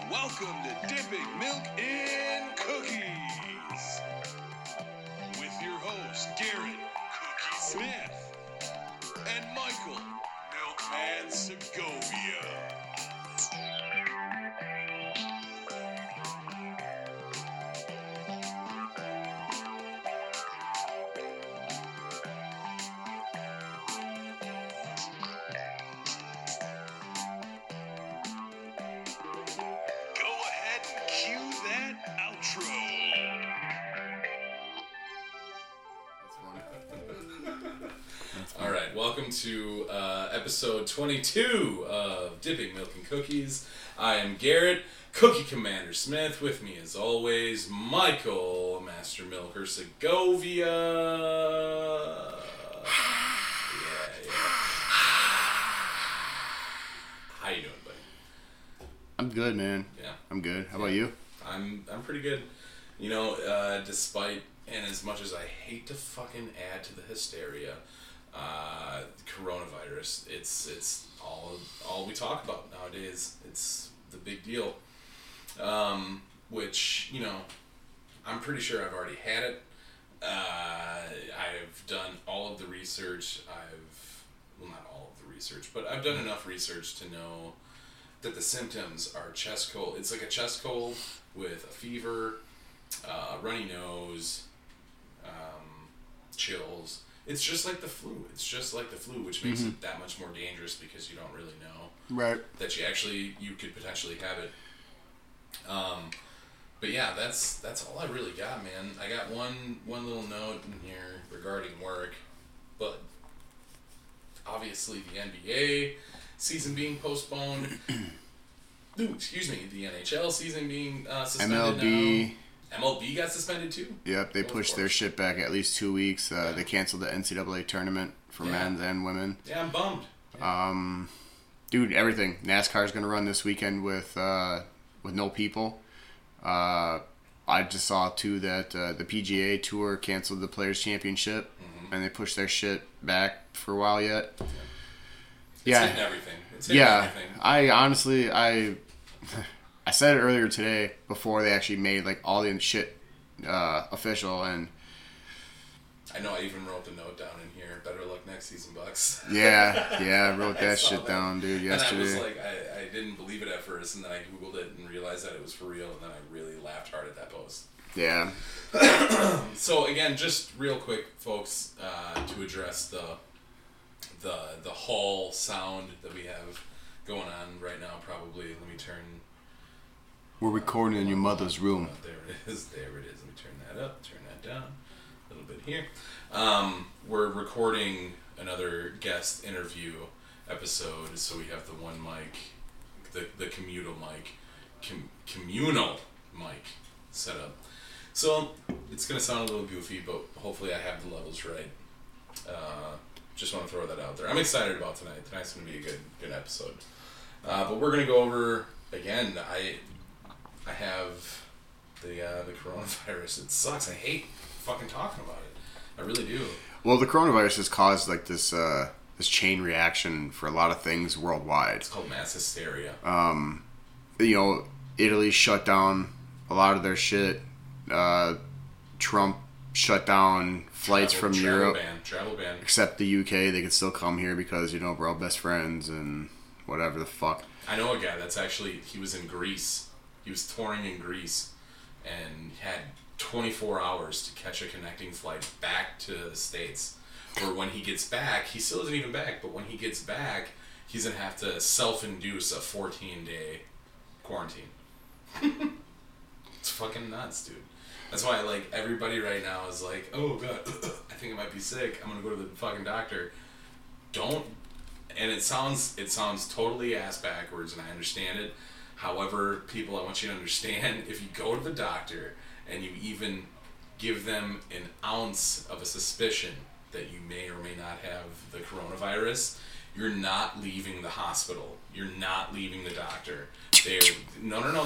Welcome to Dipping Milk in Cookies with your hosts Garrett Cookie Smith and Michael Milkman Segovia. All right, welcome to episode 22 of Dipping Milk and Cookies. I am Garrett, Cookie Commander Smith. With me, as always, Michael, Master Milker Segovia. Yeah. How you doing, buddy? I'm good, man. Yeah, I'm good. How about you? I'm pretty good. You know, despite and as much as I hate to fucking add to the hysteria. Coronavirus. It's all we talk about nowadays. It's the big deal. Which, you know, I'm pretty sure I've already had it. I've done all of the research. Not all of the research, but I've done enough research to know that the symptoms are chest cold. It's like a chest cold with a fever, runny nose, chills. It's just like the flu. Which makes it that much more dangerous because you don't really know that you could potentially have it. But yeah, that's all I really got, man. I got one little note in here regarding work, but obviously the NBA season being postponed. The NHL season being suspended now. MLB got suspended too? Yep, they pushed their shit back at least 2 weeks. They canceled the NCAA tournament for men and women. Yeah, I'm bummed. Yeah. Dude, everything. NASCAR's going to run this weekend with no people. I just saw too that the PGA Tour canceled the Players Championship, and they pushed their shit back for a while yet. It's hitting everything. Everything. I honestly, I said it earlier today before they actually made like all the shit official, and I know I even wrote the note down in here. Better luck next season, Bucks. Yeah, I wrote that shit down, dude, yesterday. And I was like, I didn't believe it at first, and then I googled it and realized that it was for real, and then I really laughed hard at that post. Yeah. So again, just real quick, folks, to address the hall sound that we have going on right now. Probably, let me turn. We're recording in your mother's room. There it is. Let me turn that up, turn that down a little bit here. We're recording another guest interview episode, so we have the one mic, the communal mic set up. So it's going to sound a little goofy, but hopefully I have the levels right. Just want to throw that out there. I'm excited about tonight. Tonight's going to be a good episode. But we're going to go over, again, I have the coronavirus. It sucks. I hate fucking talking about it. I really do. Well, the coronavirus has caused like this chain reaction for a lot of things worldwide. It's called mass hysteria. You know, Italy shut down a lot of their shit. Trump shut down flights from Europe. Travel ban. Except the UK, they can still come here because, you know, we're all best friends and whatever the fuck. I know a guy that's he was in Greece. He was touring in Greece and had 24 hours to catch a connecting flight back to the States. Where when he gets back, he still isn't even back, but when he gets back, he's going to have to self-induce a 14-day quarantine. It's fucking nuts, dude. That's why, like, everybody right now is like, oh, God, I think I might be sick. I'm going to go to the fucking doctor. Don't. And it sounds totally ass backwards, and I understand it. However, people, I want you to understand, if you go to the doctor and you even give them an ounce of a suspicion that you may or may not have the coronavirus, you're not leaving the hospital. You're not leaving the doctor. No, they're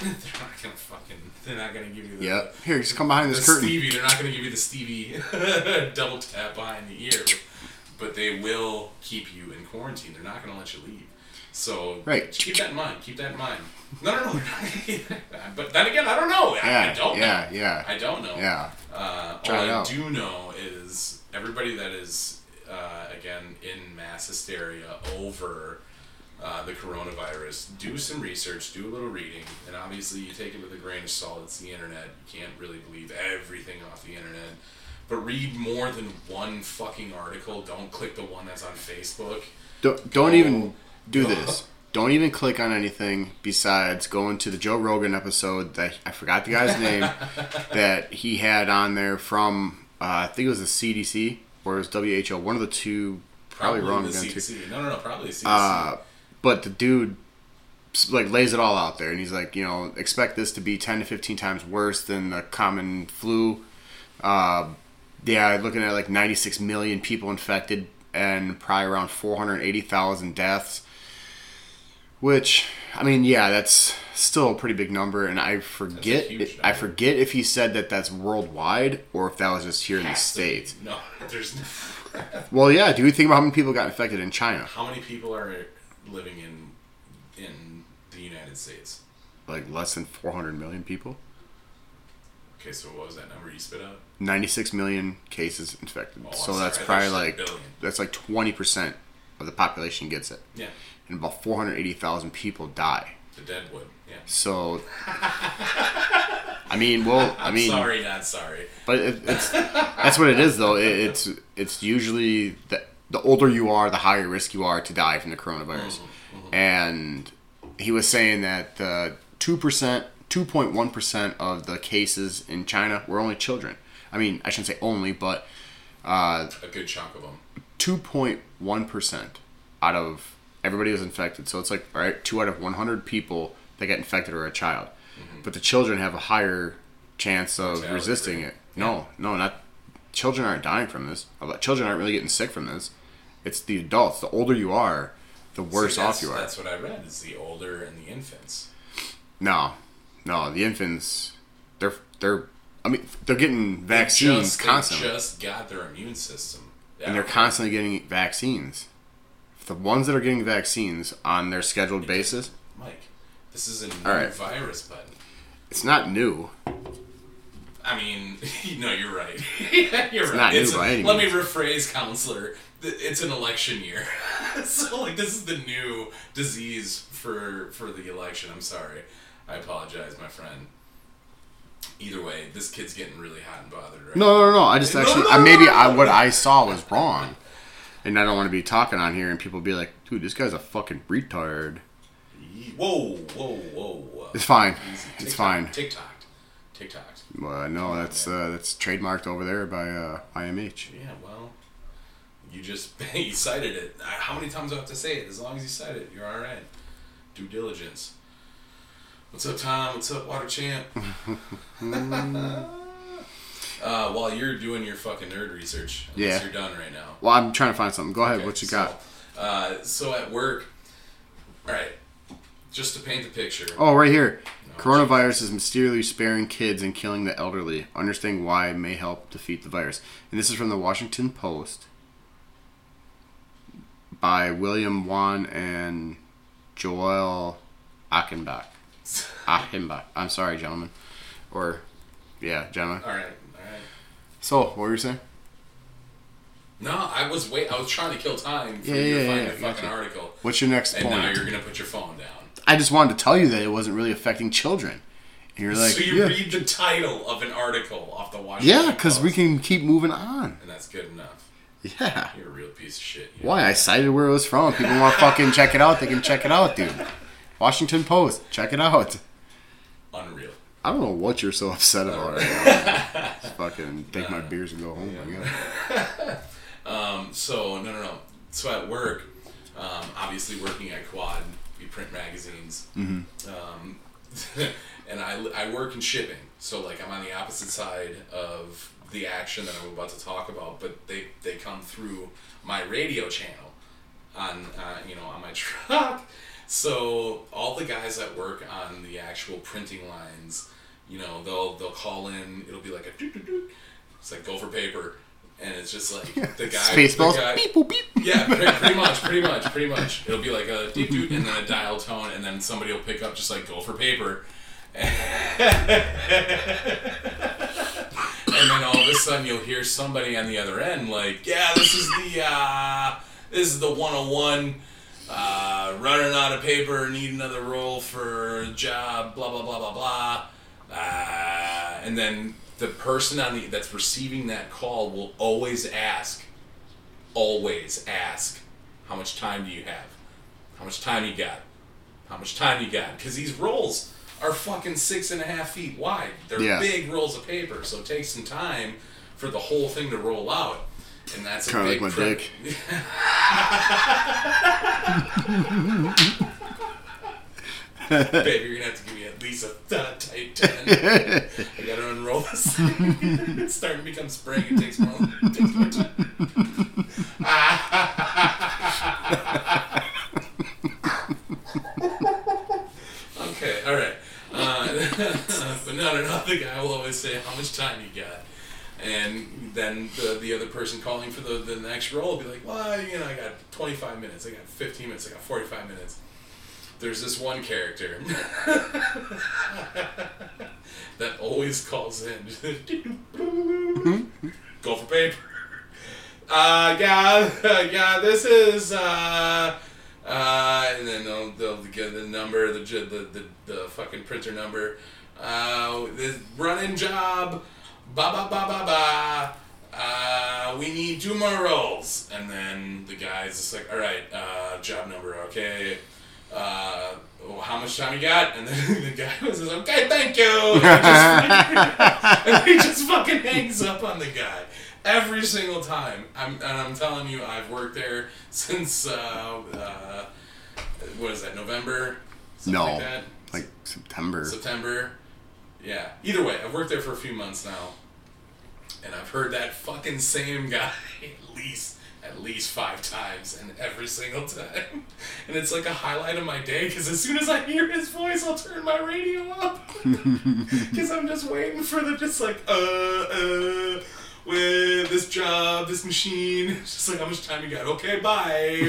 not gonna give you the. Yeah, here, just come behind this curtain. Stevie, they're not gonna give you the Stevie double tap behind the ear, but they will keep you in quarantine. They're not gonna let you leave. So Right. keep that in mind. Keep that in mind. No. But then again, I don't know. I don't know. Yeah. I don't know. Yeah. All Try it I out. do know is everybody that is, again, in mass hysteria over the coronavirus, do some research, do a little reading, and obviously you take it with a grain of salt. It's the internet. You can't really believe everything off the internet. But read more than one fucking article. Don't click the one that's on Facebook. Don't even do this. Don't even click on anything besides going to the Joe Rogan episode that I forgot the guy's name that he had on there from I think it was the CDC or it was WHO. One of the two. Probably wrong the again CDC. too. No, probably the CDC. But the dude like lays it all out there, and he's like, expect this to be 10 to 15 times worse than the common flu. Looking at like 96 million people infected and probably around 480,000 deaths. Which, I mean, that's still a pretty big number, and I forget if he said that that's worldwide or if that was just here in the States. No, there's. Well, yeah. Do you think about how many people got infected in China? How many people are living in the United States? Like less than 400 million people. Okay, so what was that number you spit out? 96 million cases infected. Oh, so I'm that's sorry, probably that's like billion. that's like 20% of the population gets it, Yeah, and about 480,000 people die. the Deadwood. Yeah. So, I mean, Sorry, not sorry. but it's that's what it is though. It's usually the older you are, the higher risk you are to die from the coronavirus. And he was saying that 2.1% of the cases in China were only children. I mean, I shouldn't say only, but A good chunk of them. 2.1% out of everybody was infected. So it's like, all right, 2 out of 100 people that get infected are a child. But the children have a higher chance of Mortality resisting rate. it. No, not children aren't dying from this. Children aren't really getting sick from this. It's the adults. The older you are, the worse off you are. That's what I read. Is the older and the infants. No, the infants, they're getting vaccines constantly. They just got their immune system. And they're constantly getting vaccines. The ones that are getting vaccines on their scheduled basis. Mike, this is a new right. virus, buddy. It's not new. I mean, no, you're right. You're right. Not new by any Let me means. rephrase, counselor. It's an election year, so this is the new disease for the election. I'm sorry. I apologize, my friend. Either way, this kid's getting really hot and bothered right now. No. I just actually what I saw was wrong, and I don't want to be talking on here and people be like, "Dude, this guy's a fucking retard." Whoa. It's fine. Easy. It's fine. TikTok. Well, no, that's trademarked over there by IMH. Yeah, well, you cited it. How many times do I have to say it? As long as you cite it, you're all right. Due diligence. What's up, Tom? What's up, Water Champ? While you're doing your fucking nerd research, unless you're done right now. Well, I'm trying to find something. Go ahead. Okay, what you got? So at work, all right, just to paint the picture. Oh, right here. Coronavirus is mysteriously sparing kids and killing the elderly. Understanding why may help defeat the virus. And this is from the Washington Post by William Wan and Joel Achenbach. I'm sorry, gentlemen. Gentlemen. All right. So, what were you saying? No, I was trying to kill time for you to find a fucking article. What's your next point? And now you're going to put your phone down. I just wanted to tell you that it wasn't really affecting children. And you're like, so you read the title of an article off the Washington Post. Yeah, because we can keep moving on. And that's good enough. Yeah. You're a real piece of shit. Why? I cited where it was from. People want to fucking check it out. They can check it out, dude. Washington Post. Check it out. Unreal. I don't know what you're so upset about right now. Just fucking take my beers and go home. So, no. So at work, obviously working at Quad, we print magazines. Mm-hmm. And I work in shipping. So, like, I'm on the opposite side of the action that I'm about to talk about, but they come through my radio channel on my truck. So all the guys that work on the actual printing lines, they'll call in. It'll be like a doot. It's like Gopher Paper, and it's just like the guy. Spaceballs. The guy, Beep boop beep. yeah, pretty much. It'll be like a deep doot and then a dial tone, and then somebody will pick up just like go for paper. And then all of a sudden you'll hear somebody on the other end like, yeah, this is the 101, running out of paper, need another roll for a job, blah blah blah blah blah, and then the person that's receiving that call will always ask, how much time do you have? How much time you got? How much time you got? Because these rolls are fucking 6.5 feet wide. They're big rolls of paper, so it takes some time for the whole thing to roll out. And that's kind of like my dick. Babe, you're gonna have to give me at least a tight 10. I gotta unroll this thing. It's starting to become spring. It takes more time. Okay, alright. But no, the guy will always say, how much time you got? And then the other person calling for the next roll will be like, well, I got 25 minutes, I got 15 minutes, I got 45 minutes. There's this one character that always calls in. Go for paper. Yeah, this is, and then they'll get the number, the fucking printer number. The run-in job, we need 2 more rolls. And then the guy's just like, all right, job number, okay. How much time you got? And then the guy was just, okay, thank you. And he just fucking hangs up on the guy every single time. I'm telling you, I've worked there since what is that? November? Something like that? Like September. September. Yeah. Either way, I've worked there for a few months now, and I've heard that fucking same guy at least 5 times, and every single time. And it's like a highlight of my day, because as soon as I hear his voice, I'll turn my radio up. Because I'm just waiting for the with this job, this machine. It's just like, how much time you got? Okay, bye.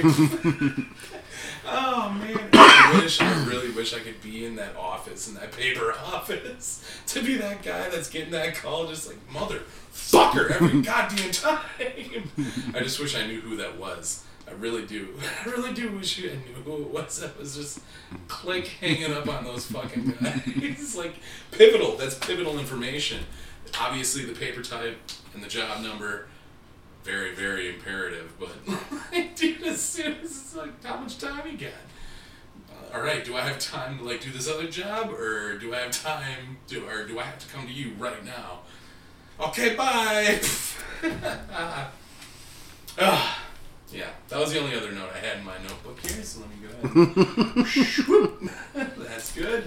Oh, man. I really wish I could be in that office, in that paper office, to be that guy that's getting that call just like, motherfucker, every goddamn time. I just wish I knew who that was. I really do. I really do wish I knew who it was that was just click hanging up on those fucking guys. It's like pivotal. That's pivotal information. Obviously, the paper type and the job number, very, very imperative. But, dude, as soon as it's like, how much time you got? All right, do I have time to, like, do this other job? Or do I have time to, or do I have to come to you right now? Okay, bye! Yeah, that was the only other note I had in my notebook here, so let me go ahead. That's good.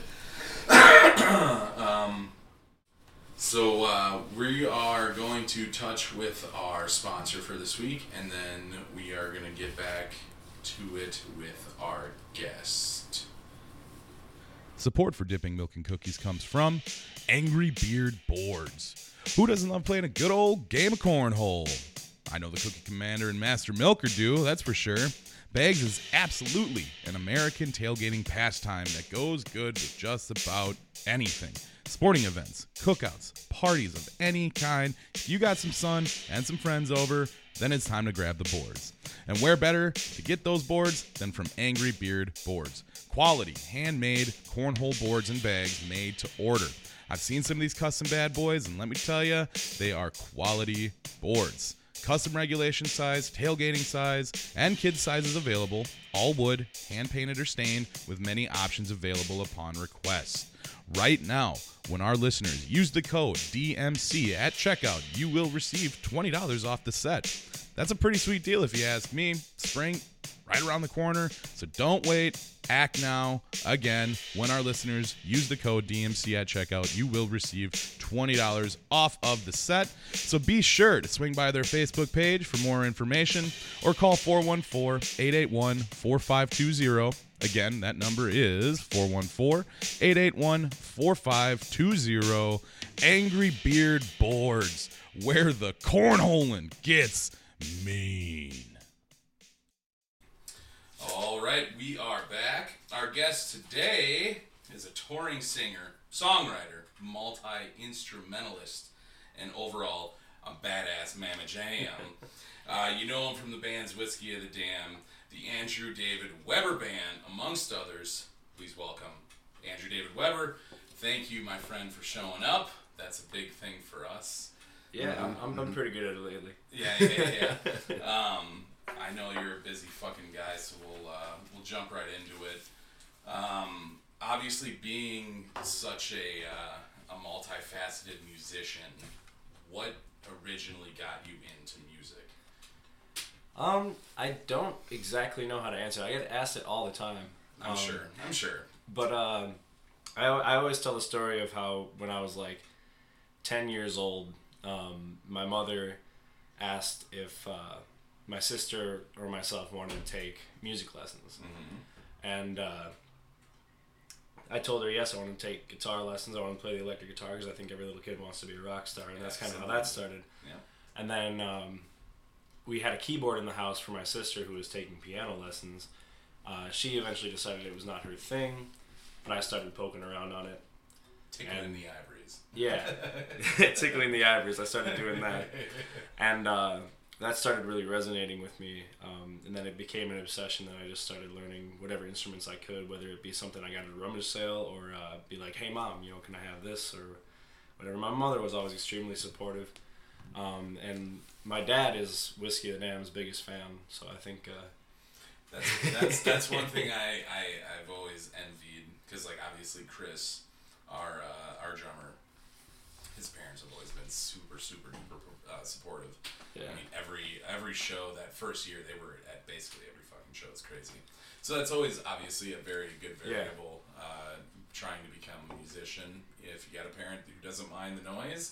So we are going to touch with our sponsor for this week, and then we are going to get back to it with our guest. Support for Dipping Milk and Cookies comes from Angry Beard Boards. Who doesn't love playing a good old game of cornhole? I know the Cookie Commander and Master Milker do, that's for sure. Bags is absolutely an American tailgating pastime that goes good with just about anything. Sporting events, cookouts, parties of any kind. If you got some sun and some friends over, then it's time to grab the boards. And where better to get those boards than from Angry Beard Boards. Quality, handmade cornhole boards and bags made to order. I've seen some of these custom bad boys, and let me tell you, they are quality boards. Custom regulation size, tailgating size, and kids sizes available. All wood, hand-painted or stained, with many options available upon request. Right now, when our listeners use the code DMC at checkout, you will receive $20 off the set. That's a pretty sweet deal if you ask me. Spring, right around the corner, so don't wait. Act now. Again, when our listeners use the code DMC at checkout, you will receive $20 off of the set. So be sure to swing by their Facebook page for more information or call 414-881-4520. Again, that number is 414-881-4520. Angry Beard Boards, where the cornholing gets mean. All right, we are back. Our guest today is a touring singer, songwriter, multi-instrumentalist, and overall a badass mamma jam. You know him from the bands Whiskey of the Dam, the Andrew David Weber Band, amongst others. Please welcome Andrew David Weber. Thank you, my friend, for showing up. That's a big thing for us. Yeah, I'm pretty good at it lately. Yeah. I know you're a busy fucking guy, so we'll jump right into it. Obviously, being such a multifaceted musician, what originally got you into music? I don't exactly know how to answer. I get asked it all the time. I'm sure. But I always tell the story of how when I was like 10 years old, my mother asked if my sister or myself wanted to take music lessons. Mm-hmm. And I told her, yes, I want to take guitar lessons. I want to play the electric guitar because I think every little kid wants to be a rock star. And that's kind of how that started. Yeah. And then we had a keyboard in the house for my sister who was taking piano lessons. She eventually decided it was not her thing, but I started poking around on it. Tickling the ivories. Yeah, tickling the ivories. I started doing that. And that started really resonating with me. And then it became an obsession that I just started learning whatever instruments I could, whether it be something I got at a rummage sale or be like, hey, Mom, can I have this or whatever. My mother was always extremely supportive. And my dad is Whiskey of the Dam's biggest fan, so I think that's one thing I've always envied, because like obviously Chris, our drummer, his parents have always been super duper supportive. Yeah. I mean every show that first year they were at basically every fucking show. It's crazy. So that's always obviously a very good variable. Trying to become a musician, if you got a parent who doesn't mind the noise.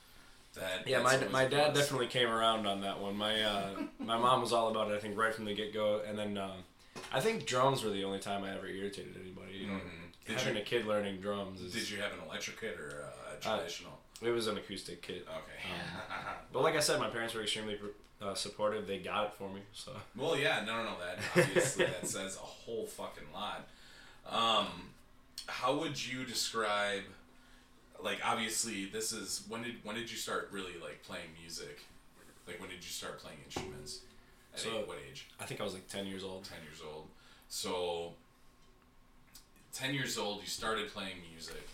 My dad definitely came around on that one. My mom was all about it, I think, right from the get-go. And then I think drums were the only time I ever irritated anybody. Having a kid learning drums is... Did you have an electric kit or a traditional? It was an acoustic kit. Okay. But like I said, my parents were extremely supportive. They got it for me. So. Well, yeah, no. That obviously that says a whole fucking lot. How would you describe... Like, obviously, this is... When did you start really, like, playing music? Like, when did you start playing instruments? What age? I think I was, like, 10 years old. 10 years old. So, 10 years old, you started playing music.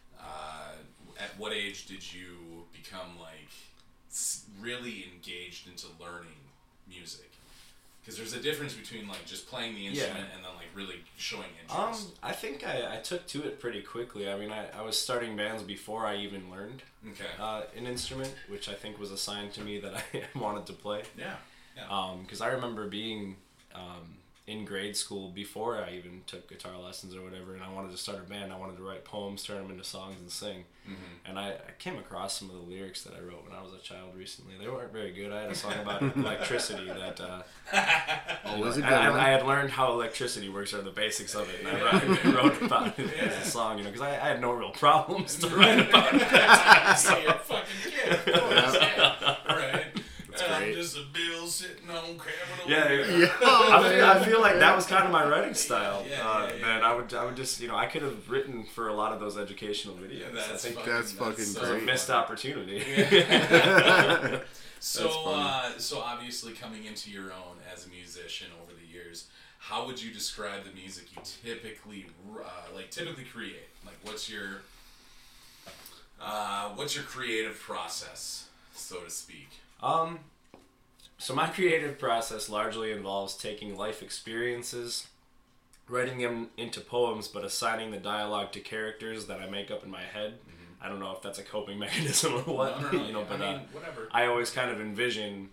At what age did you become, like, really engaged into learning music? Because there's a difference between, like, just playing the instrument and then, like, really showing interest. I think I took to it pretty quickly. I mean, I was starting bands before I even learned an instrument, which I think was a sign to me that I wanted to play. Yeah. Because I remember being in grade school before I even took guitar lessons or whatever, and I wanted to start a band. I wanted to write poems, turn them into songs, and sing. Mm-hmm. And I came across some of the lyrics that I wrote when I was a child recently. They weren't very good. I had a song about electricity that I had learned how electricity works, or the basics of it, and I wrote about it as a song, because I had no real problems to write about it. So you're a fucking kid. Of course, right. I'm just a bill sitting on Capitol. Yeah. I feel like that was kind of my writing style. And I would just, I could have written for a lot of those educational videos. I think that's fucking great. It was a missed opportunity. So obviously coming into your own as a musician over the years, how would you describe the music you typically create? Like, what's your creative process, so to speak? So my creative process largely involves taking life experiences, writing them into poems, but assigning the dialogue to characters that I make up in my head. Mm-hmm. I don't know if that's a coping mechanism or what. No, whatever. I always kind of envision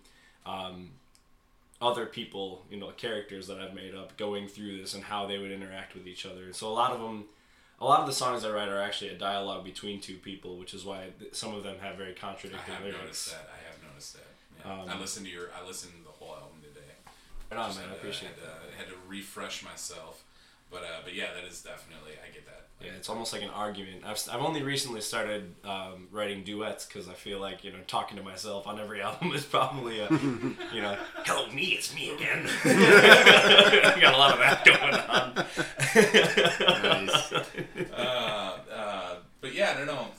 other people, characters that I've made up going through this and how they would interact with each other. So a lot of the songs I write are actually a dialogue between two people, which is why some of them have very contradictory lyrics. I have noticed that. Yeah. I listened to the whole album today. Right on, man. I appreciate that. I had to refresh myself. But yeah, that is definitely, I get that. Yeah, it's almost like an argument. I've only recently started writing duets because I feel like, talking to myself on every album is probably a, hello me, it's me again. Got a lot of that going on. Nice. But yeah, I don't know.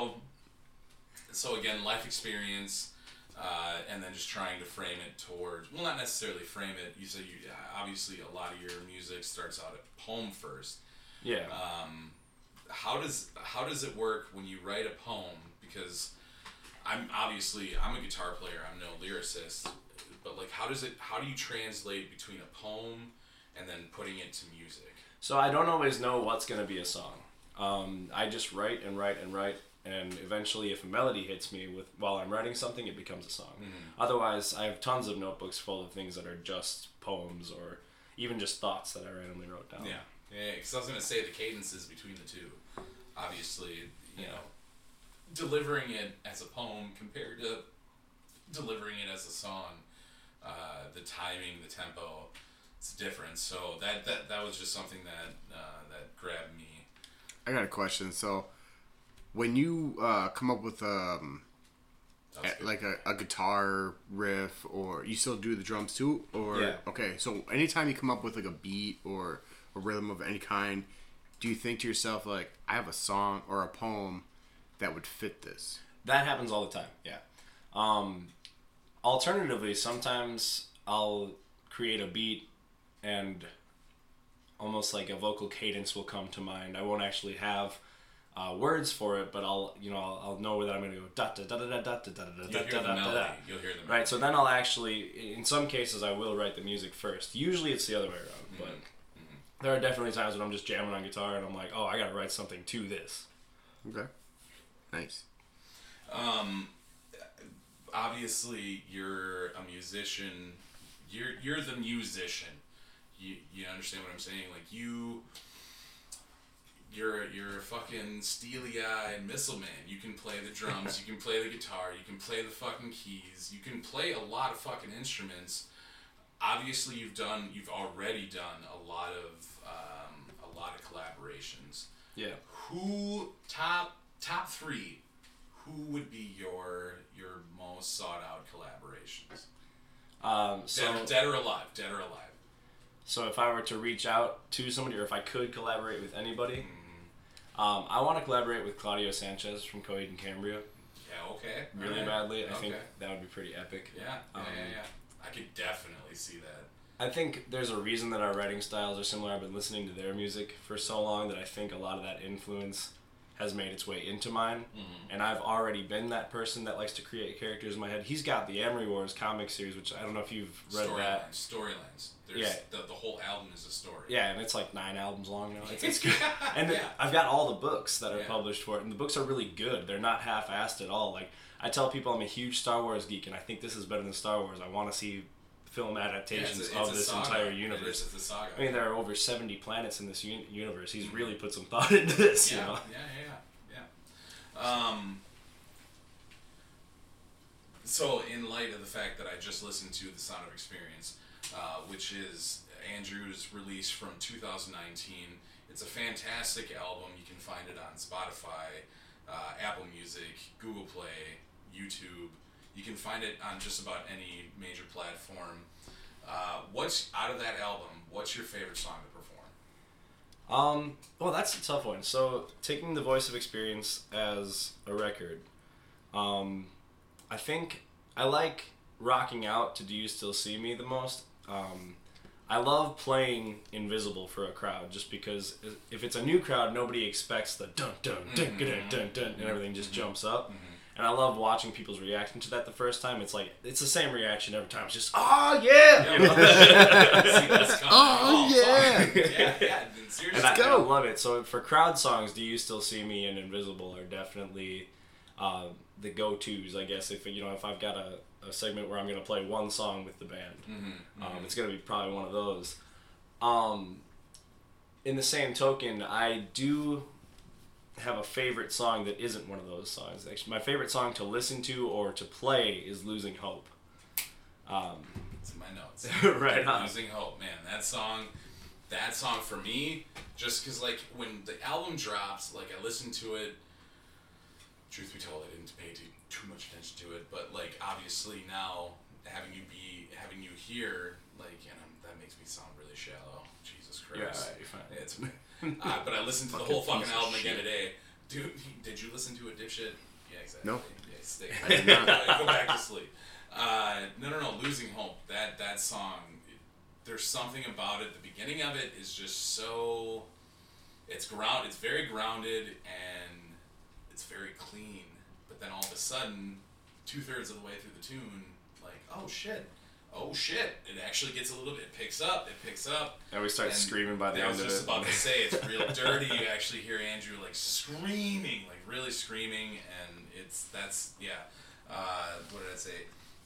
So again, life experience, and then just trying to frame it towards, well, not necessarily frame it. You say obviously a lot of your music starts out at poem first. Yeah. How does it work when you write a poem? Because I'm a guitar player. I'm no lyricist, but like how do you translate between a poem and then putting it to music? So I don't always know what's gonna be a song. I just write and write and write, and eventually, if a melody hits me while I'm writing something, it becomes a song. Mm-hmm. Otherwise, I have tons of notebooks full of things that are just poems or even just thoughts that I randomly wrote down. Yeah. Yeah, because I was going to say the cadences between the two. Obviously, delivering it as a poem compared to delivering it as a song, the timing, the tempo, it's different. So that was just something that grabbed me. I got a question. So when you come up with like a guitar riff, or you still do the drums too? Or yeah. Okay, so anytime you come up with like a beat or a rhythm of any kind, do you think to yourself like, I have a song or a poem that would fit this? That happens all the time, yeah. Alternatively, sometimes I'll create a beat and almost like a vocal cadence will come to mind. I won't actually have words for it, but I'll know that I'm going to go da da da da da da da da da da da. You'll hear the melody. Right, so then I'll actually, in some cases, I will write the music first. Usually it's the other way around, but there are definitely times when I'm just jamming on guitar and I'm like, oh, I got to write something to this. Okay. Nice. Obviously, you're a musician. You're the musician. You understand what I'm saying? Like you're a fucking steely-eyed missile man. You can play the drums, you can play the guitar, you can play the fucking keys, you can play a lot of fucking instruments. Obviously, you've already done a lot of collaborations. Yeah. Who top 3? Who would be your most sought out collaborations? Dead or alive. So if I were to reach out to somebody, or if I could collaborate with anybody, I want to collaborate with Claudio Sanchez from Coheed and Cambria. Yeah. Okay. Really badly. I think that would be pretty epic. Yeah. I could definitely see that. I think there's a reason that our writing styles are similar. I've been listening to their music for so long that I think a lot of that influence has made its way into mine. Mm-hmm. And I've already been that person that likes to create characters in my head. He's got the Amory Wars comic series, which I don't know if you've read that. Storylines. The whole album is a story. Yeah, and it's like 9 albums long now. It's good. And I've got all the books that are published for it, and the books are really good. They're not half-assed at all. Like, I tell people I'm a huge Star Wars geek, and I think this is better than Star Wars. I want to see film adaptations of this entire universe. It's a saga. I mean, there are over 70 planets in this universe. He's really put some thought into this, you know? Yeah. So, in light of the fact that I just listened to The Sound of Experience, which is Andrew's release from 2019, it's a fantastic album. You can find it on Spotify, Apple Music, Google Play, YouTube. You can find it on just about any major platform. What's out of that album? What's your favorite song to perform? Well, that's a tough one. So, taking The Voice of Experience as a record, I think I like rocking out to Do You Still See Me the most. I love playing invisible for a crowd just because if it's a new crowd, nobody expects the dun dun dun dun dun dun and everything just jumps up. And I love watching people's reaction to that the first time. It's like, it's the same reaction every time. It's just, oh, yeah! You know? Oh, yeah! Yeah, seriously. And I love it. So for crowd songs, Do You Still See Me and Invisible are definitely the go-tos, I guess. If I've got a segment where I'm going to play one song with the band, it's going to be probably one of those. In the same token, I do have a favorite song that isn't one of those songs. Actually, my favorite song to listen to or to play is Losing Hope. It's in my notes. Right on. Losing Hope, man. That song, that song for me, just because like when the album drops, like I listened to it. Truth be told, I didn't pay too much attention to it, but like obviously now having you here, like, and that makes me sound really shallow. Jesus Christ. Yeah, you're fine. It's, but I listened to the whole fucking album again today. Dude, did you listen to it, dipshit? Yeah, exactly. No. Yeah, stay. I did not. Go back to sleep. No. Losing Hope. That song. There's something about it. The beginning of it is just so. It's very grounded and it's very clean. But then all of a sudden, 2/3 of the way through the tune, like, oh shit. It actually gets a little bit. It picks up. And we start screaming by the end of it. I was just about to say, it's real dirty. You actually hear Andrew like screaming, like really screaming, and what did I say?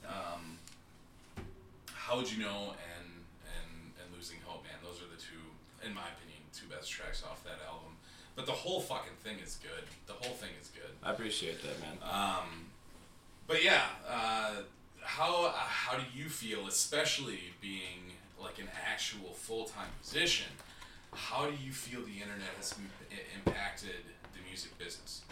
How Would You Know and Losing Hope, man. Those are the two, in my opinion, two best tracks off that album. But the whole fucking thing is good. I appreciate that, man. But yeah, how do you feel, especially being like an actual full-time musician? How do you feel the internet has impacted the music business?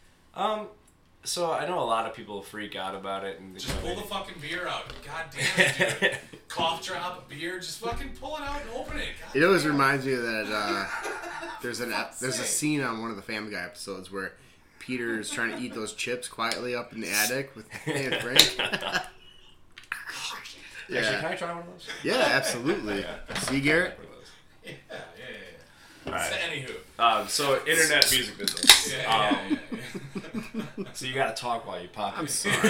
So I know a lot of people freak out about it and just pull the fucking beer out. God damn it, dude. Cough drop, beer, just fucking pull it out and open it. God It always damn. reminds me of that. There's a scene on one of the Family Guy episodes where Peter's trying to eat those chips quietly up in the attic with Aunt Frank. Actually, can I try one of those? Yeah, absolutely. See, Garrett? Yeah. All right. Anywho. So internet music business. Yeah. So you gotta talk while you pop. I'm it. sorry.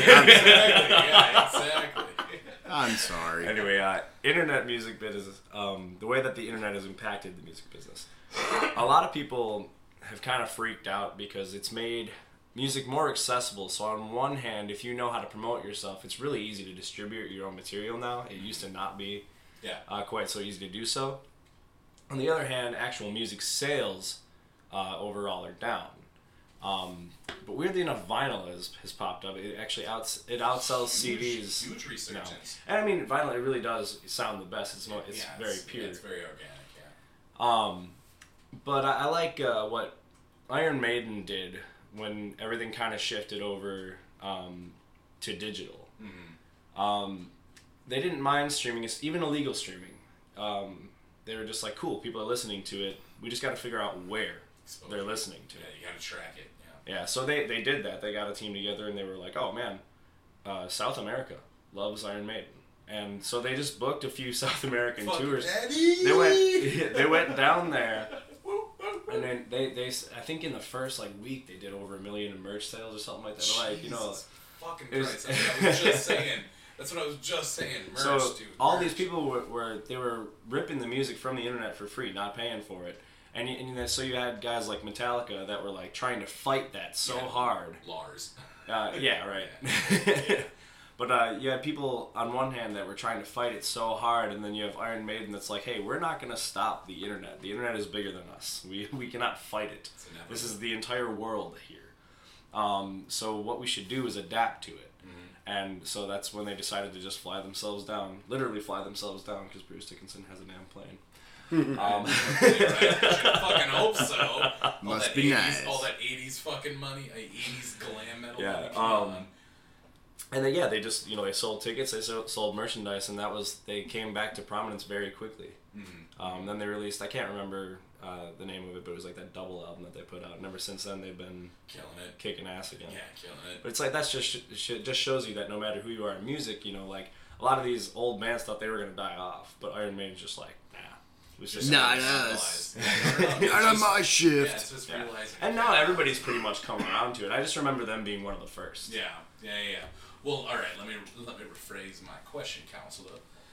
Exactly. I'm sorry. Anyway, internet music business. The way that the internet has impacted the music business. A lot of people have kind of freaked out because it's made music more accessible. So on one hand, if you know how to promote yourself, it's really easy to distribute your own material now. It used to not be quite so easy to do so. On the other hand, actual music sales overall are down. But weirdly enough, vinyl has popped up. It actually outsells CDs. Huge resurgence. And I mean, vinyl, it really does sound the best. It's very pure. Yeah, it's very organic, But I like what Iron Maiden did when everything kind of shifted over to digital. Mm-hmm. They didn't mind streaming, even illegal streaming. They were just like, cool, people are listening to it. We just got to figure out where they're listening to it. Yeah, you got to track it. Yeah, so they did that. They got a team together and they were like, oh man, South America loves Iron Maiden. And so they just booked a few South American tours. Daddy! They went down there. And then they I think in the first week they did over 1 million in merch sales or something like that. Jesus fucking Christ. That's what I was just saying. Merch, so dude. All merch. these people were ripping the music from the internet for free, not paying for it. And so you had guys like Metallica that were trying to fight that so hard. Lars. Yeah, right. But you had people on one hand that were trying to fight it so hard, and then you have Iron Maiden that's like, hey, we're not going to stop the internet. The internet is bigger than us. We cannot fight it. This is the entire world here. So what we should do is adapt to it. Mm-hmm. And so that's when they decided to just literally fly themselves down, because Bruce Dickinson has a damn plane. I fucking hope so. Must be nice. All that 80s fucking money, 80s glam metal. Yeah. Money, and then they just they sold tickets, they sold merchandise, and they came back to prominence very quickly. Mm-hmm. Then they released, I can't remember the name of it, but it was that double album that they put out. And ever since then, they've been killing it, kicking ass again. Yeah, killing it. But it's that's just shows you that no matter who you are in music, a lot of these old bands thought they were gonna die off, but Iron Maiden's just nah. It was just not us. Not on my shift. Yeah, it's just realizing. And now everybody's pretty much come around to it. I just remember them being one of the first. Yeah. Well, all right. Let me rephrase my question, counselor.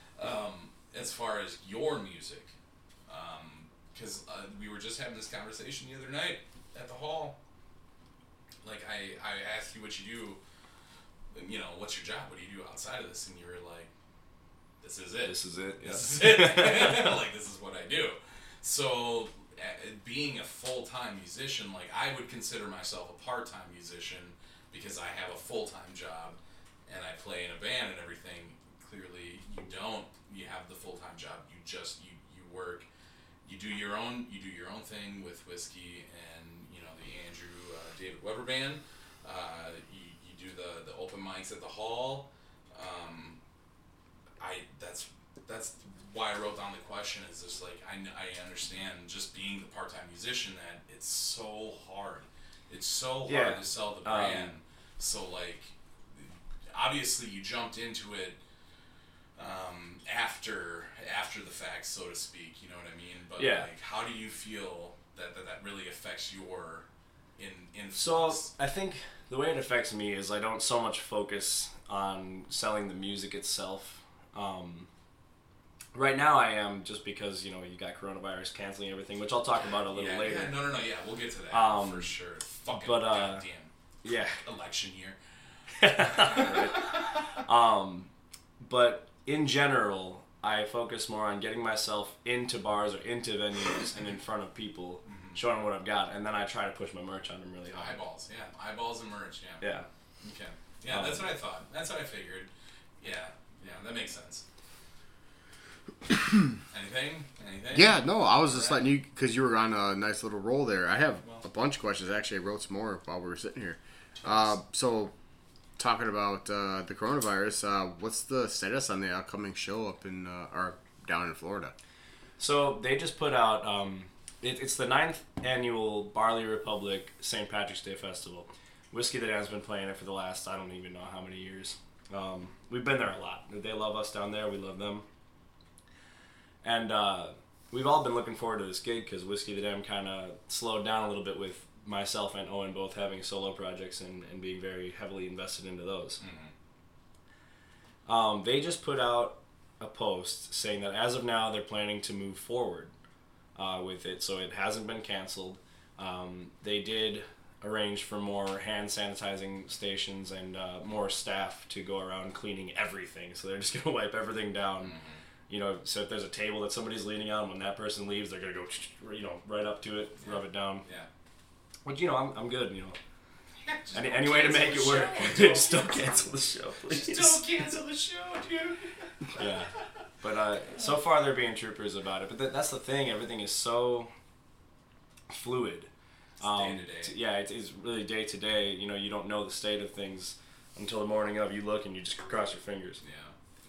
As far as your music, because we were just having this conversation the other night at the hall. I asked you what you do. What's your job? What do you do outside of this? And you were like, "This is it. This is it. Yeah. This is it. This is what I do." So, being a full-time musician, I would consider myself a part-time musician because I have a full-time job and I play in a band and everything. Clearly, you don't. You have the full-time job. You work. you do your own thing with whiskey and the Andrew David Weber band. You do the open mics at the hall. That's why I wrote down the question. Is just like I understand just being the part-time musician that it's so hard. It's so hard to sell the brand. So like, obviously you jumped into it after the fact, so to speak. You know what I mean? But like, how do you feel that really affects your influence? So I think the way it affects me is I don't so much focus on selling the music itself. Right now I am, just because you got coronavirus canceling everything, which I'll talk about a little later. Yeah, no, we'll get to that for sure. Fucking goddamn election year. Right. But in general, I focus more on getting myself into bars or into venues and in front of people, showing what I've got, and then I try to push my merch on them really hard. Eyeballs and merch, yeah. Okay. Yeah, that's what I thought. That's what I figured. Yeah, that makes sense. Anything? Yeah, no, I was just letting you, because you were on a nice little roll there. I have a bunch of questions. Actually, I wrote some more while we were sitting here. So, talking about the coronavirus, what's the status on the upcoming show up in or down in Florida? So they just put out it's the 9th annual Barley Republic St. Patrick's Day Festival. Whiskey the Dam's been playing it for the last, I don't even know how many years. We've been there a lot. They love us down there. We love them. And we've all been looking forward to this gig because Whiskey the Dam kind of slowed down a little bit with myself and Owen both having solo projects and being very heavily invested into those. They just put out a post saying that as of now they're planning to move forward with it, so it hasn't been canceled. They did arrange for more hand sanitizing stations and more staff to go around cleaning everything, so they're just going to wipe everything down. So if there's a table that somebody's leaning on, when that person leaves, they're going to go, right up to it, rub it down. Yeah. But, I'm good, Any way to make it work. Just don't cancel the show, please. Just don't cancel the show, dude. Yeah. But so far they're being troopers about it. But that's the thing. Everything is so fluid. It's day to day. Yeah, it's really day to day. You don't know the state of things until the morning of. You look and you just cross your fingers. Yeah.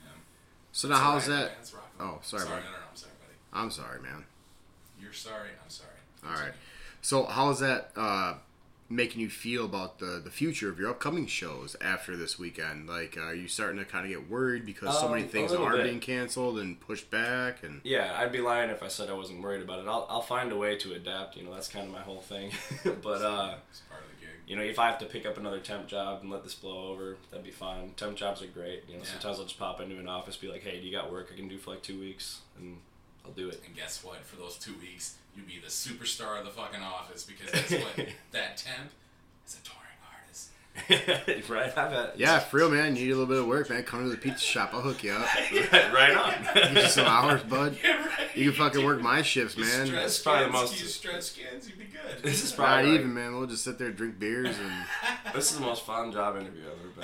So now how's that? Oh, sorry, buddy. buddy. No, I'm sorry, buddy. I'm sorry, man. You're sorry. I'm sorry. All right. So how is that making you feel about the future of your upcoming shows after this weekend? Like, are you starting to kind of get worried because so many things are being canceled and pushed back? And yeah, I'd be lying if I said I wasn't worried about it. I'll find a way to adapt. That's kind of my whole thing. But it's part of the gig. If I have to pick up another temp job and let this blow over, that'd be fine. Temp jobs are great. Sometimes I'll just pop into an office, be like, hey, do you got work I can do for like 2 weeks? And I'll do it. And guess what? For those 2 weeks, you'll be the superstar of the fucking office, because guess what? That temp is a touring artist. Right? Yeah, for real, man. You need a little bit of work, man. Come to the pizza shop. I'll hook you up. Right on. Get you some hours, bud. Yeah, right. You can fucking work my shifts, man. You stretch skins, you'd be good. This is Not probably even, man. We'll just sit there and drink beers and. This is the most fun job interview I've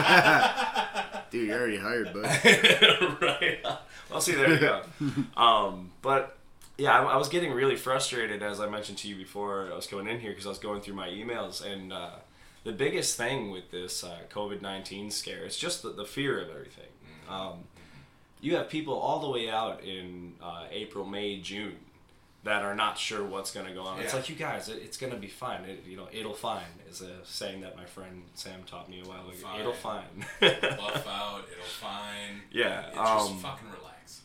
ever been. Dude, you're already hired, bud. Right. Well, see, there you go. But yeah, I was getting really frustrated, as I mentioned to you before I was going in here, because I was going through my emails, and the biggest thing with this COVID-19 scare is just the fear of everything. You have people all the way out in April, May, June that are not sure what's going to go on. Yeah. It's like, you guys, it's going to be fine. It'll fine is a saying that my friend Sam taught me a while ago. It'll fine. Buff out. It'll fine. Yeah. Just fucking relax.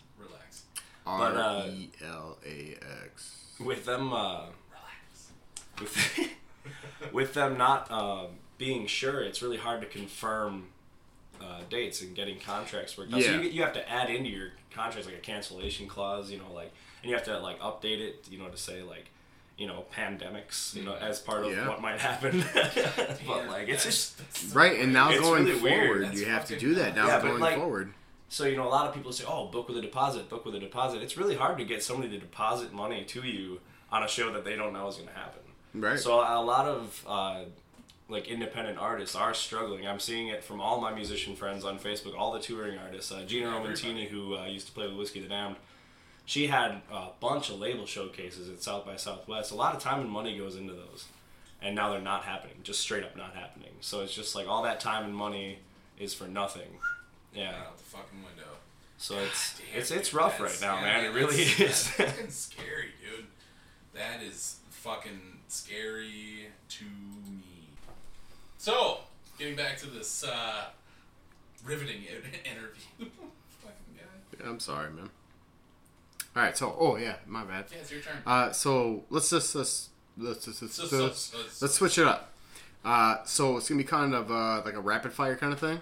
RELAX. With them, relax. with them not being sure, it's really hard to confirm dates and getting contracts worked out. Yeah. So you have to add into your contracts like a cancellation clause, and you have to update it, to say pandemics, as part of what might happen. But it's just right. And now going really forward, you have to do that now going forward. So, a lot of people say, oh, book with a deposit. It's really hard to get somebody to deposit money to you on a show that they don't know is going to happen. Right. So a lot of independent artists are struggling. I'm seeing it from all my musician friends on Facebook, all the touring artists. Gina Romantini, who used to play with Whiskey the Damned, she had a bunch of label showcases at South by Southwest. A lot of time and money goes into those, and now they're not happening, just straight up not happening. So it's just like all that time and money is for nothing. Yeah. Out the fucking window. So Damn, it's dude, rough right now, man. It really is. That's fucking scary, dude. That is fucking scary to me. So, getting back to this riveting interview. Fucking guy. Yeah, I'm sorry, man. All right, so my bad. Yeah, it's your turn. So let's switch it up. So it's gonna be kind of like a rapid fire kind of thing.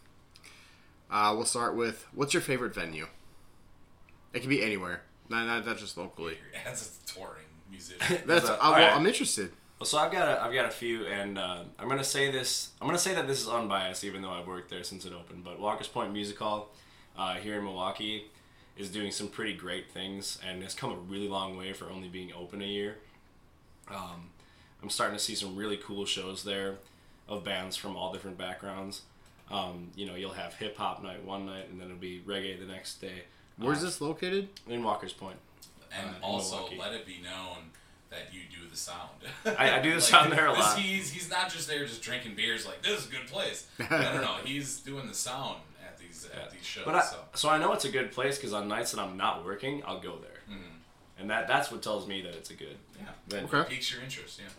We'll start with, what's your favorite venue? It can be anywhere, not just locally. As a touring musician. I'm interested. Well, so I've got a few, and I'm gonna say that this is unbiased, even though I've worked there since it opened. But Walker's Point Music Hall here in Milwaukee is doing some pretty great things, and has come a really long way for only being open a year. I'm starting to see some really cool shows there of bands from all different backgrounds. You'll have hip hop night one night, and then it'll be reggae the next day. Where's this located? In Walker's Point. And also, let it be known that you do the sound. I do the sound there a lot. He's not just there just drinking beers like, this is a good place. No. He's doing the sound at these shows. But so I know it's a good place because on nights that I'm not working, I'll go there. Mm-hmm. And that's what tells me that it's a good venue. Okay. Piques your interest, yeah.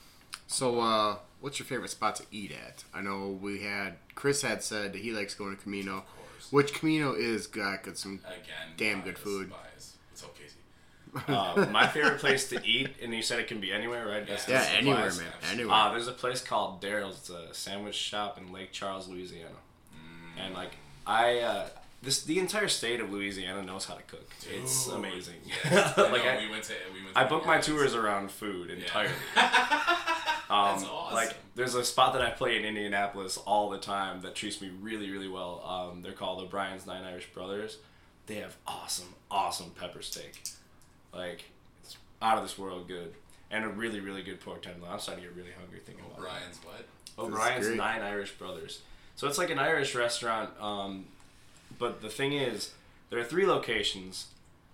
So, what's your favorite spot to eat at? I know Chris had said that he likes going to Camino. Of course. Which Camino is got some damn good food. It's okay. My favorite place to eat, and you said it can be anywhere, right? Yeah, anywhere, man. Anywhere. There's a place called Daryl's. It's a sandwich shop in Lake Charles, Louisiana. And like the entire state of Louisiana knows how to cook. Dude, it's amazing. Yes. we went to I book my tours around food entirely. That's awesome. Like, there's a spot that I play in Indianapolis all the time that treats me really, really well. They're called O'Brien's Nine Irish Brothers. They have awesome pepper steak. Like, it's out of this world good. And a really, really good pork tenderloin. I'm starting to get really hungry thinking about it. O'Brien's what? O'Brien's Nine Irish Brothers. So it's like an Irish restaurant, but the thing is, there are 3 locations.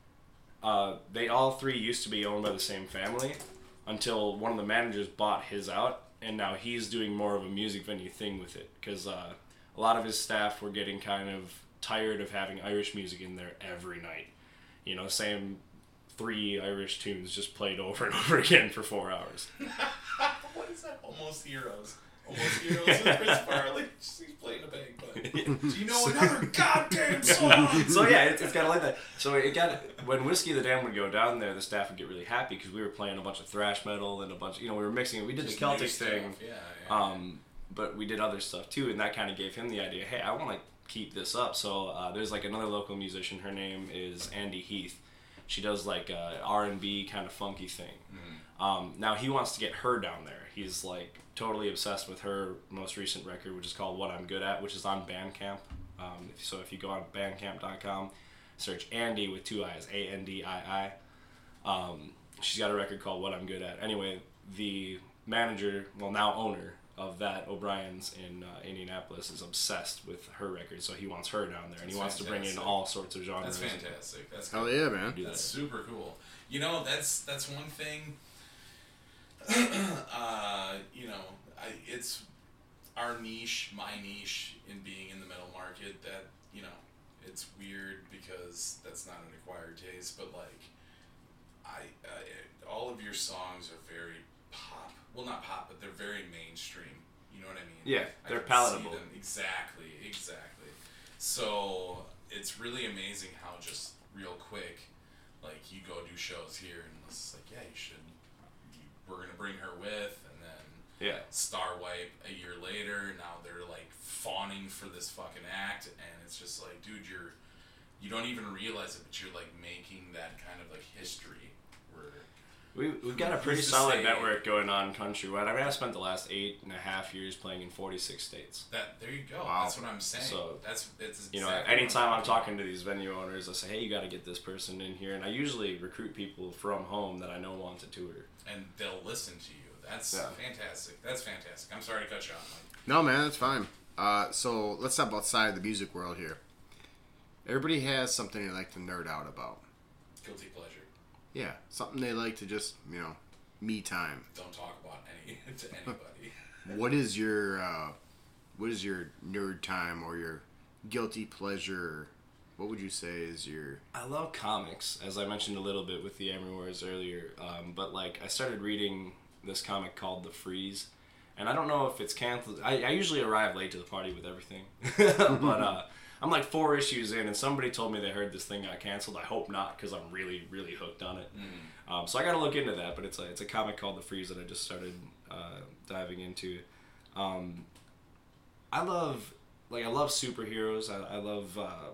They all 3 used to be owned by the same family until one of the managers bought his out, and now he's doing more of a music venue thing with it because a lot of his staff were getting kind of tired of having Irish music in there every night. Same 3 Irish tunes just played over and over again for 4 hours. What is that? Almost Heroes. Almost Heroes with Chris Farley. He's playing a bagpipe. Do you know another goddamn song? So yeah, it's kind of like that. So when Whiskey the Dam would go down there, the staff would get really happy because we were playing a bunch of thrash metal and a bunch of, we were mixing it. We did just the Celtic thing. Yeah. But we did other stuff too, and that kind of gave him the idea, hey, I want to keep this up. So there's like another local musician. Her name is Andy Heath. She does like a R&B kind of funky thing. Now he wants to get her down there. He's like totally obsessed with her most recent record, which is called What I'm Good At, which is on Bandcamp. So if you go on bandcamp.com, search Andy with 2 I's, Andii. She's got a record called What I'm Good At. Anyway, the manager, well now owner of that, O'Brien's in Indianapolis, is obsessed with her record, so he wants her down there, and he wants to bring in all sorts of genres. That's fantastic. That's hell yeah, man. That's super cool. That's one thing. It's our niche, my niche in being in the metal market that, it's weird because that's not an acquired taste, but like, all of your songs are very pop. Well, not pop, but they're very mainstream. You know what I mean? Yeah, they're palatable. Exactly. So it's really amazing how just real quick, like you go do shows here and it's like, yeah, you should. We're gonna bring her with, and then Star Wipe a year later. Now they're like fawning for this fucking act, and it's just like, dude, you don't even realize it, but you're like making that kind of like history. We've got a pretty solid network going on countrywide. I mean, I spent the last 8.5 years playing in 46 states. There you go. Wow. That's what I'm saying. So it's exactly anytime I'm talking to these venue owners, I say, hey, you got to get this person in here, and I usually recruit people from home that I know want to tour, and they'll listen to you. That's fantastic. That's fantastic. I'm sorry to cut you off, Mike. No, man, that's fine. So let's talk outside of the music world here. Everybody has something they like to nerd out about. Guilty pleasure. Yeah, something they like to just, me time. Don't talk about to anybody. What is your nerd time or your guilty pleasure? What would you say is your... I love comics, as I mentioned a little bit with the Amory Wars earlier. But like, I started reading this comic called The Freeze, and I don't know if it's canceled. I usually arrive late to the party with everything, but I'm like 4 issues in, and somebody told me they heard this thing got canceled. I hope not, because I'm really, really hooked on it. So I got to look into that. But it's a comic called The Freeze that I just started diving into. I love superheroes. I love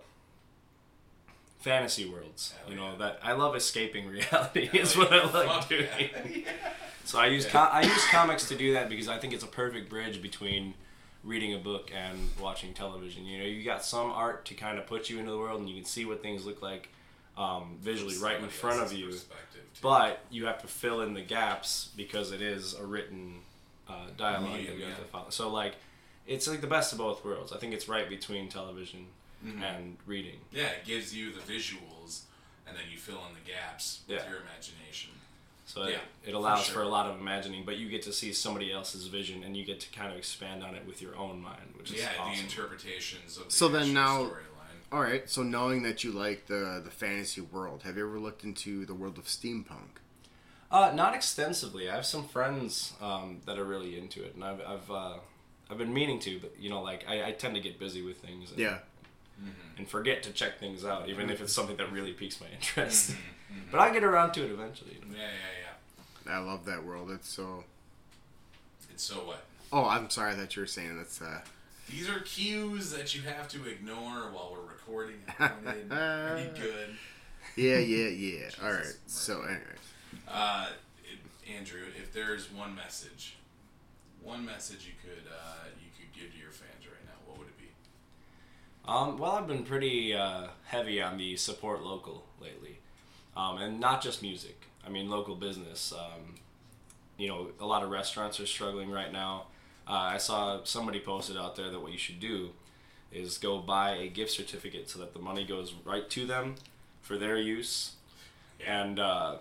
fantasy worlds. That I love escaping reality is what I like doing. Yeah. So I use comics to do that because I think it's a perfect bridge between reading a book and watching television. You got some art to kind of put you into the world, and you can see what things look like visually right in front of you. But you have to fill in the gaps because it is a written dialogue that you have to follow. So like, it's like the best of both worlds. I think it's right between television and reading. Yeah, it gives you the visuals, and then you fill in the gaps with your imagination. So it allows for a lot of imagining, but you get to see somebody else's vision, and you get to kind of expand on it with your own mind, which is awesome. The interpretations of the storyline. All right, so knowing that you like the fantasy world, have you ever looked into the world of steampunk? Not extensively. I have some friends that are really into it, and I've been meaning to, but I tend to get busy with things. And forget to check things out, even if it's something that really piques my interest. But I get around to it eventually. Yeah. I love that world. It's so what? Oh, I'm sorry that you were saying that's. These are cues that you have to ignore while we're recording. Pretty good. Yeah. All right. So, anyways, Andrew, if there's one message you could give to your fans right now, what would it be? Well, I've been pretty heavy on the support local lately, and not just music. I mean, local business. A lot of restaurants are struggling right now. I saw somebody posted out there that what you should do is go buy a gift certificate so that the money goes right to them for their use. Yeah. And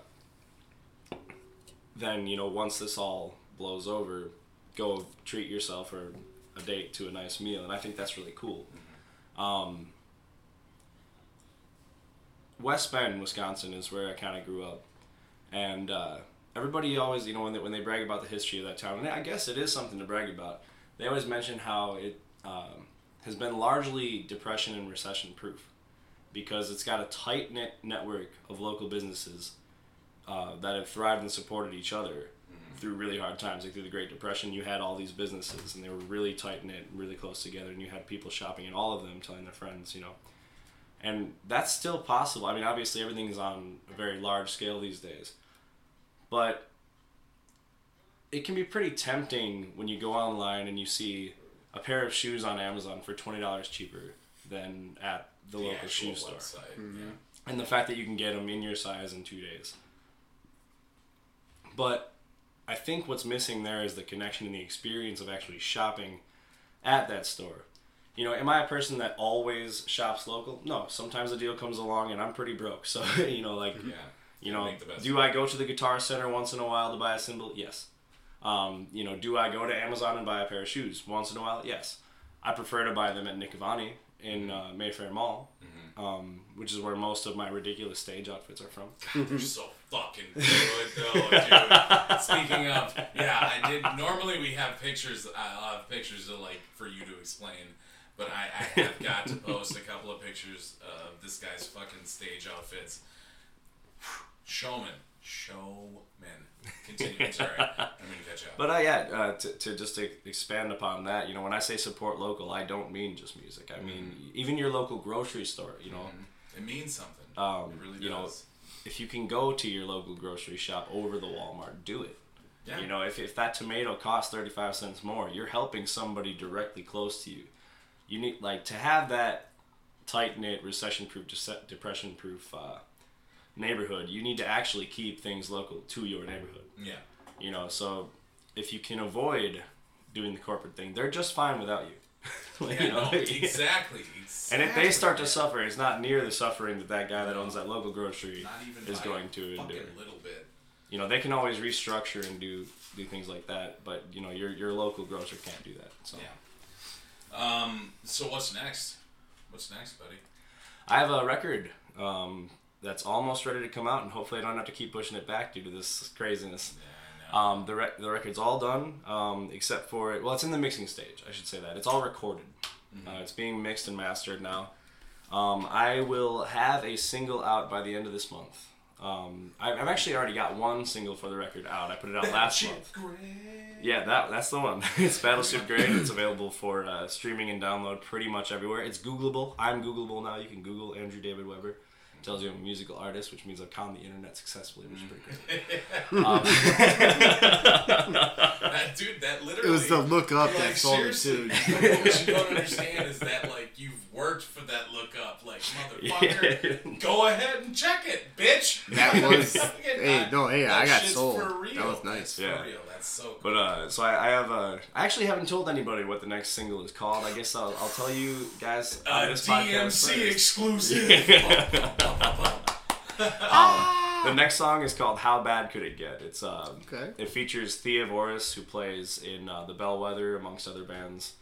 then, once this all blows over, go treat yourself for a date to a nice meal. And I think that's really cool. West Bend, Wisconsin is where I kind of grew up. And everybody always, when they brag about the history of that town, and I guess it is something to brag about, they always mention how it has been largely depression and recession proof because it's got a tight-knit network of local businesses that have thrived and supported each other through really hard times. Like through the Great Depression, you had all these businesses and they were really tight-knit, really close together, and you had people shopping in all of them, telling their friends, And that's still possible. I mean, obviously everything is on a very large scale these days. But it can be pretty tempting when you go online and you see a pair of shoes on Amazon for $20 cheaper than at the local shoe store. And the fact that you can get them in your size in 2 days. But I think what's missing there is the connection and the experience of actually shopping at that store. Am I a person that always shops local? No. Sometimes a deal comes along and I'm pretty broke. So, do I go to the Guitar Center once in a while to buy a cymbal? Yes. Do I go to Amazon and buy a pair of shoes once in a while? Yes. I prefer to buy them at Nick Avani in Mayfair Mall, which is where most of my ridiculous stage outfits are from. God, they're so fucking good, though, dude. Speaking of, I did. Normally we have pictures. I'll have pictures to for you to explain. But I have got to post a couple of pictures of this guy's fucking stage outfits. Showman. Continue. I'm sorry. I'm going to catch up. But to just expand upon that, when I say support local, I don't mean just music. I mean even your local grocery store. It means something. It really does. If you can go to your local grocery shop over the Walmart, do it. Yeah. If that tomato costs 35 cents more, you're helping somebody directly close to you. You need to have that tight-knit, recession-proof, depression-proof neighborhood. You need to actually keep things local to your neighborhood. Yeah. So if you can avoid doing the corporate thing, they're just fine without you. Like, Yeah, no, exactly. And if they start to suffer, it's not near the suffering that guy that owns that local grocery Not even is by going to a fucking endure. little bit. You know, they can always restructure and do things like that, but you know, your local grocer can't do that. So Yeah. So what's next? What's next, buddy? I have a record that's almost ready to come out, and hopefully I don't have to keep pushing it back due to this craziness. Yeah, I know. The record's all done, except for it. Well, it's in the mixing stage. I should say that it's all recorded. It's being mixed and mastered now. I will have a single out by the end of this month. I've actually already got one single for the record out. I put it out last month. Yeah, that's the one. It's Battleship Grade. It's available for streaming and download pretty much everywhere. It's Googleable. I'm Googleable now. You can Google Andrew David Weber. It tells you I'm a musical artist, which means I've conned the internet successfully, which is pretty great. Dude, that literally... It was the look up like, that sold it seriously, too. what you don't understand is that, like, you've worked for that look up. Like, motherfucker, go ahead and check it, bitch. That was. That I got shit's sold. For real. That was nice. That's Yeah. for real. That's so cool. But so I have I actually haven't told anybody what the next single is called. I guess I'll tell you guys on this podcast DMC first. exclusive. The next song is called "How Bad Could It Get." It's Okay. It features Thea Voris, who plays in the Bellwether amongst other bands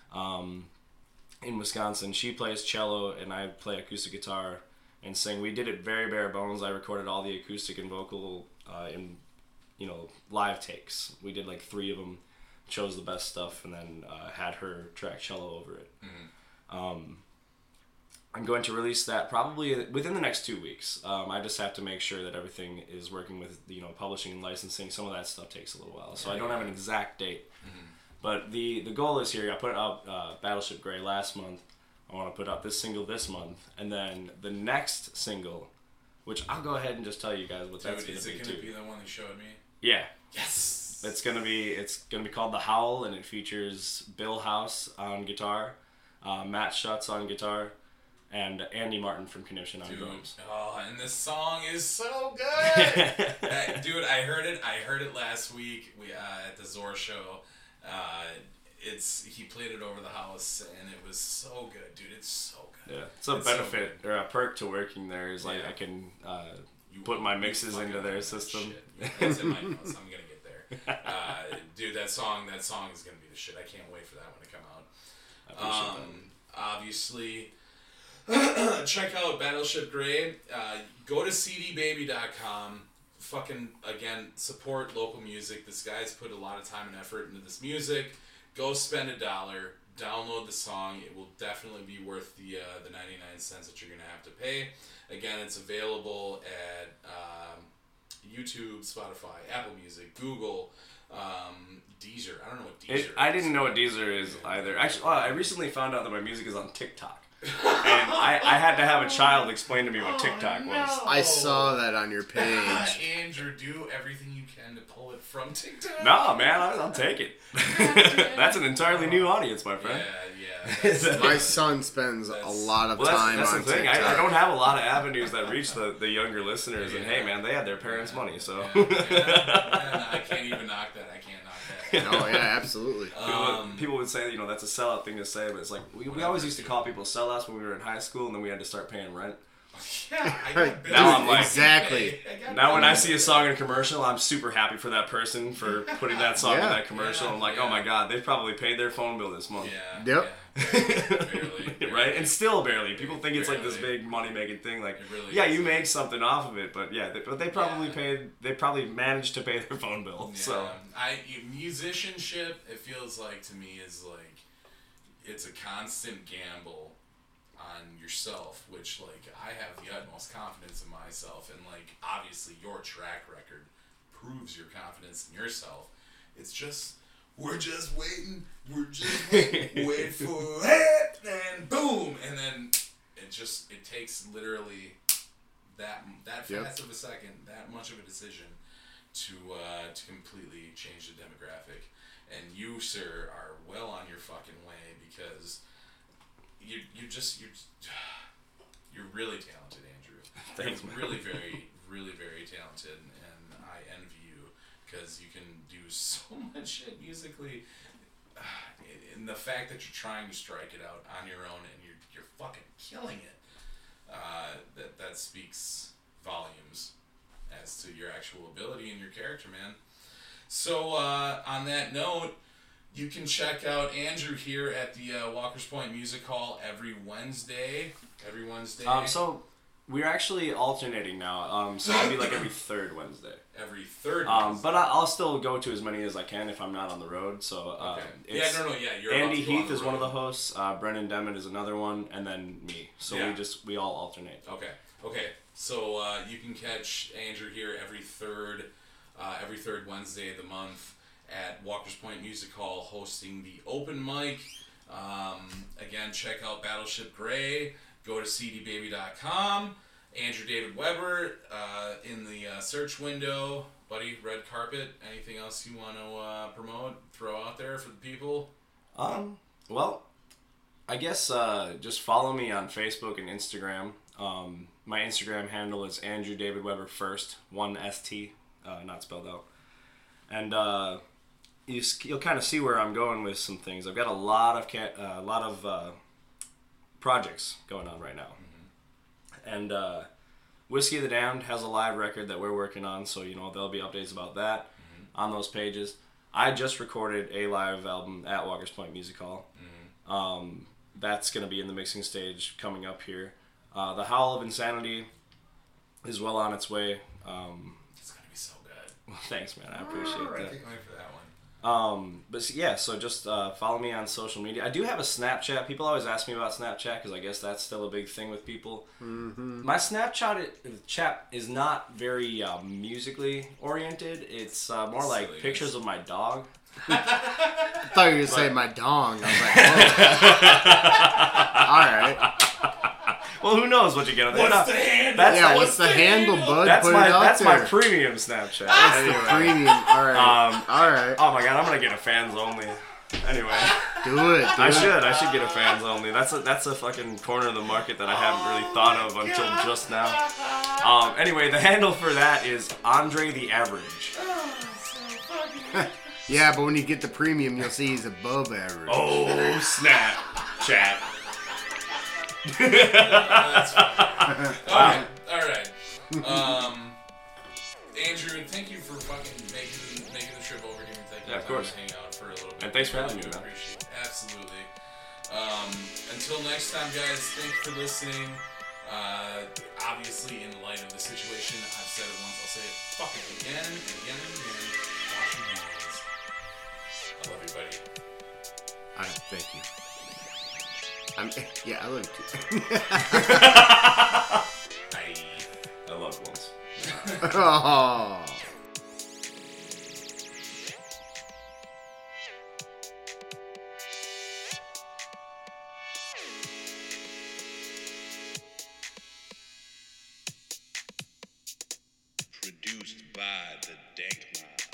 in Wisconsin. She plays cello, and I play acoustic guitar and sing. We did it very bare bones. I recorded all the acoustic and vocal in live takes. We did like 3 of them, chose the best stuff, and then had her track cello over it. I'm going to release that probably within the next 2 weeks. I just have to make sure that everything is working with publishing and licensing. Some of that stuff takes a little while, so I don't have an exact date. But the goal is here. I put out Battleship Grey last month. I want to put out this single this month, and then the next single, which I'll go ahead and just tell you guys what that's Dude, going is to be it going too. to be the one you showed me? Yeah. Yes. It's gonna be called The Howl, and it features Bill House on guitar, Matt Schutz on guitar, and Andy Martin from Conniption on drums. Oh, and this song is so good. Dude, I heard it last week. We at the Zor show. He played it over the house, and it was so good, dude. It's so good. Yeah, it's a benefit or a perk to working there is like I can put my mixes into their system. It's in my notes. I'm gonna get there. Dude, that song is gonna be the shit. I can't wait for that one to come out. I appreciate Obviously, check out Battleship Grey. Go to cdbaby.com. Fucking, again, support local music. This guy's put a lot of time and effort into this music. Go spend $1. Download the song. It will definitely be worth the 99 cents that you're going to have to pay. Again, it's available at YouTube, Spotify, Apple Music, Google, Deezer. I don't know what Deezer is. I didn't know what Deezer is either. Actually, I recently found out that my music is on TikTok. And I had to have a child explain to me what TikTok was. I saw that on your page. Andrew, do everything you can to pull it from TikTok. No, man, I'll take it. That's an entirely new audience, my friend. Yeah. My son spends a lot of time that's on the thing. TikTok. I don't have a lot of avenues that reach the younger listeners, and hey, man, they had their parents' money, so. I can't even knock that. I can't knock that. Oh yeah, absolutely. People would say, that's a sellout thing to say, but it's like, we always used to call people sellouts when we were in high school, and then we had to start paying rent. Yeah, I got bills. Now I'm like- Exactly. Now when I see a song in a commercial, I'm super happy for that person for putting that song in Yeah. that commercial. I'm like, oh my god, they've probably paid their phone bill this month. Yeah. Yep. Barely. Right? And still barely. People think it's like this Barely. big money-making thing. Like, It really yeah, is. you make something off of it, but they probably Yeah. they probably managed to pay their phone bill. Yeah. So Musicianship, it feels like to me, is like it's a constant gamble on yourself, which like I have the utmost confidence in myself, and like obviously your track record proves your confidence in yourself. It's just we're just waiting, wait for it, and boom, and then it takes literally that fast of a second, that much of a decision to completely change the demographic. And you, sir, are well on your fucking way, because you're really talented, Andrew. Thanks, You're man. really very, really very talented, and I envy you because you can do so much shit musically. and the fact that you're trying to strike it out on your own and you're fucking killing it, that speaks volumes as to your actual ability and your character, man. So on that note, you can check out Andrew here at the Walker's Point Music Hall every Wednesday. So we're actually alternating now. So I'll be like every third Wednesday. Every third Wednesday. But I'll still go to as many as I can if I'm not on the road. So You're Andy about to go Heath on is the one of the road. hosts. Brennan Demmett is another one, and then me. So Yeah. we all alternate. Okay. So you can catch Andrew here every third Wednesday of the month at Walker's Point Music Hall, hosting the open mic. Again, check out Battleship Gray. Go to cdbaby.com. Andrew David Weber in the search window. Buddy, red carpet. Anything else you want to promote, throw out there for the people? Well, I guess just follow me on Facebook and Instagram. My Instagram handle is Andrew David Weber first, 1 ST, not spelled out. And you'll kind of see where I'm going with some things. I've got a lot of projects going on right now. And Whiskey of the Damned has a live record that we're working on, so there'll be updates about that on those pages. I just recorded a live album at Walker's Point Music Hall. That's going to be in the mixing stage coming up here. The Howl of Insanity is well on its way. It's going to be so good. Well, thanks, man. I appreciate I that. can't wait for that one. But yeah, so just follow me on social media. I do have a Snapchat. People always ask me about Snapchat because I guess that's still a big thing with people. My Snapchat chat is not very musically oriented. It's more like Silly, pictures of my dog. I thought you were going to say my dong. I was like, all right. Well, who knows what you get on there? What's the handle? What's the handle, bud? That's Put it out that's there. my premium Snapchat. That's the premium. All right. All right. Oh my god, I'm gonna get a fans only. Anyway, Do it. I should get a fans only. That's a fucking corner of the market that I haven't really thought of until just now. Anyway, the handle for that is Andre the Average. Yeah, but when you get the premium, you'll see he's above average. Oh snap, chat. That's fine. All right. Andrew, thank you for fucking making the trip over here and taking Yeah, of course. to hang out for a little bit. And thanks for having me, I man. appreciate it. Absolutely. Until next time, guys, thanks for listening. Obviously, in light of the situation, I've said it once, I'll say it fucking again and again and again. Wash your hands. I love you, buddy. All right, thank you. Yeah, I love you too. I love ones. Oh. Produced by the Dank Mob.